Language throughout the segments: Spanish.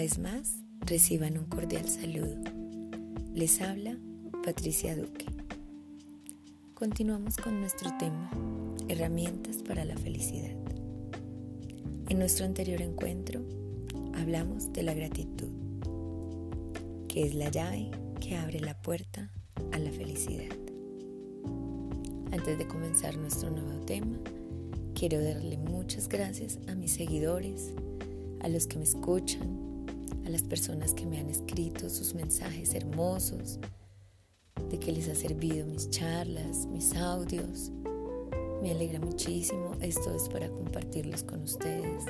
vez más, reciban un cordial saludo. Les habla Patricia Duque. Continuamos con nuestro tema, herramientas para la felicidad. En nuestro anterior encuentro, hablamos de la gratitud, que es la llave que abre la puerta a la felicidad. Antes de comenzar nuestro nuevo tema, quiero darle muchas gracias a mis seguidores, a los que me escuchan, a las personas que me han escrito sus mensajes hermosos, de que les ha servido mis charlas, mis audios. Me alegra muchísimo. Esto es para compartirlos con ustedes.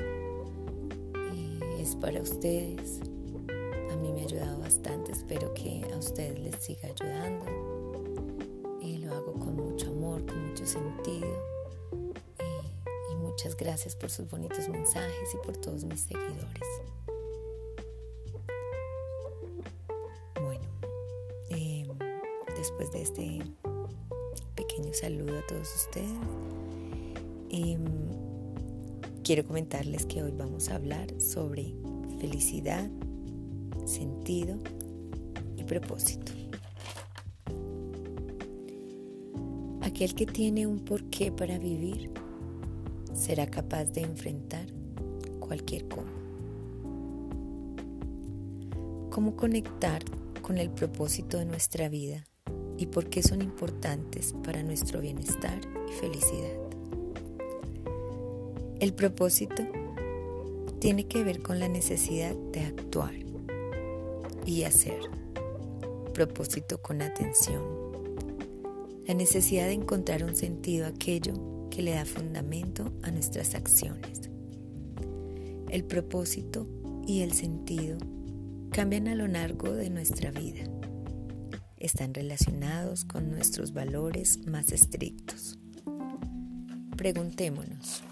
Es para ustedes. A mí me ha ayudado bastante. Espero que a ustedes les siga ayudando. Lo hago con mucho amor, con mucho sentido. Y muchas gracias por sus bonitos mensajes y por todos mis seguidores. Bueno, después de este pequeño saludo a todos ustedes, quiero comentarles que hoy vamos a hablar sobre felicidad, sentido y propósito. Aquel que tiene un porqué para vivir será capaz de enfrentar cualquier cómo. ¿Cómo conectar con el propósito de nuestra vida y por qué son importantes para nuestro bienestar y felicidad? El propósito tiene que ver con la necesidad de actuar y hacer. Propósito con atención. La necesidad de encontrar un sentido a aquello que le da fundamento a nuestras acciones. El propósito y el sentido cambian a lo largo de nuestra vida. Están relacionados con nuestros valores más estrictos. Preguntémonos,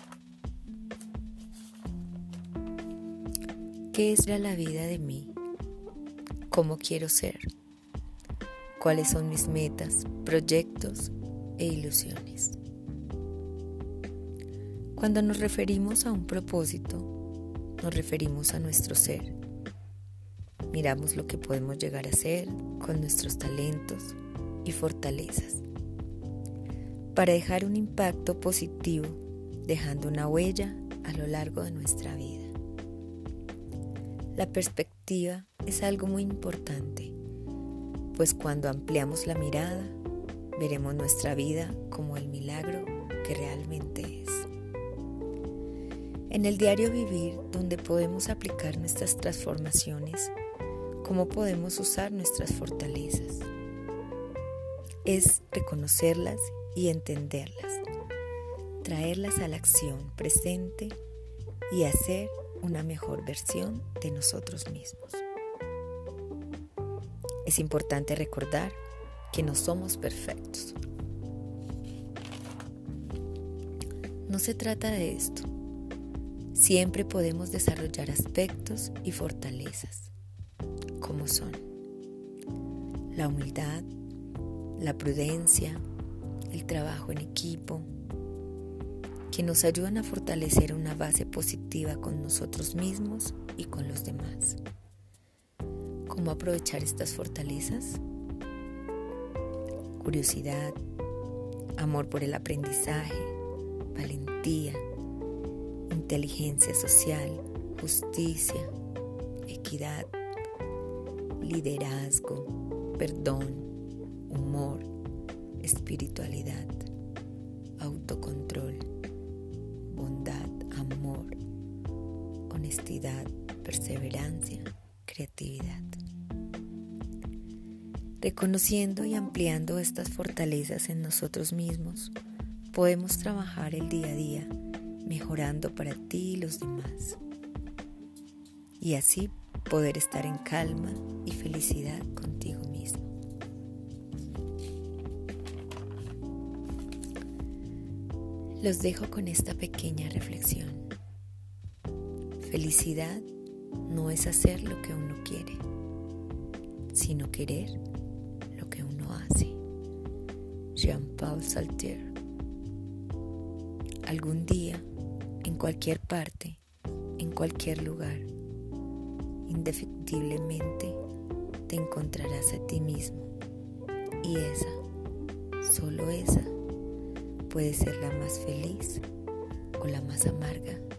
¿qué es la vida de mí? ¿Cómo quiero ser? ¿Cuáles son mis metas, proyectos e ilusiones? Cuando nos referimos a un propósito, nos referimos a nuestro ser. Miramos lo que podemos llegar a ser con nuestros talentos y fortalezas, para dejar un impacto positivo, dejando una huella a lo largo de nuestra vida. La perspectiva es algo muy importante, pues cuando ampliamos la mirada, veremos nuestra vida como el milagro que realmente es. En el diario vivir, donde podemos aplicar nuestras transformaciones, ¿cómo podemos usar nuestras fortalezas? Es reconocerlas y entenderlas, traerlas a la acción presente y hacer una mejor versión de nosotros mismos. Es importante recordar que no somos perfectos. No se trata de esto. Siempre podemos desarrollar aspectos y fortalezas, como son la humildad, la prudencia, el trabajo en equipo, que nos ayudan a fortalecer una base positiva con nosotros mismos y con los demás. ¿Cómo aprovechar estas fortalezas? Curiosidad, amor por el aprendizaje, valentía, inteligencia social, justicia, equidad, liderazgo, perdón, humor, espiritualidad, autocontrol, bondad, amor, honestidad, perseverancia, creatividad. Reconociendo y ampliando estas fortalezas en nosotros mismos, podemos trabajar el día a día, mejorando para ti y los demás. Y así poder estar en calma y felicidad contigo mismo. Los dejo con esta pequeña reflexión. Felicidad no es hacer lo que uno quiere, sino querer lo que uno hace. Jean-Paul Sartre. Algún día, en cualquier parte, en cualquier lugar, indefectiblemente te encontrarás a ti mismo. Y esa, solo esa, puede ser la más feliz o la más amarga